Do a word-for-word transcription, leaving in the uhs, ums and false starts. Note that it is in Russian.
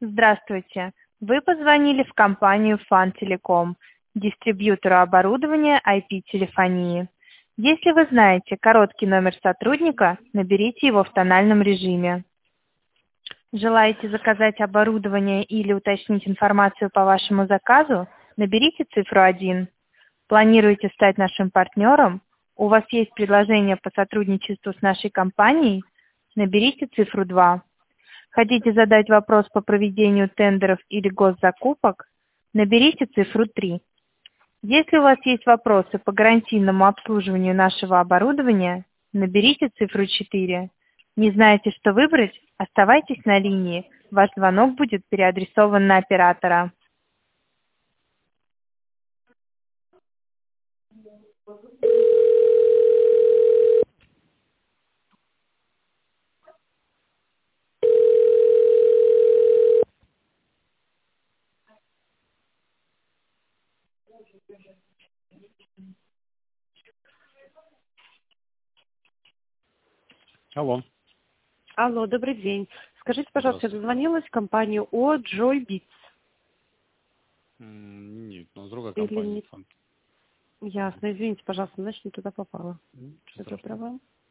Здравствуйте. Вы позвонили в компанию Фантелеком, дистрибьютору оборудования ай пи-телефонии. Если вы знаете короткий номер сотрудника, наберите его в тональном режиме. Желаете заказать оборудование или уточнить информацию по вашему заказу? Наберите цифру один. Планируете стать нашим партнером? У вас есть предложение по сотрудничеству с нашей компанией? Наберите цифру два. Хотите задать вопрос по проведению тендеров или госзакупок? Наберите цифру три. Если у вас есть вопросы по гарантийному обслуживанию нашего оборудования, наберите цифру четыре. Не знаете, что выбрать? Оставайтесь на линии. Ваш звонок будет переадресован на оператора. Алло. Алло, добрый день. Скажите, пожалуйста, я Здравствуйте. дозвонилась в компанию о Joybits М, Нет, у нас другая или компания. не? Фан- Ясно, извините, пожалуйста, значит, не туда попала. М, Ничего Что страшного. доброго.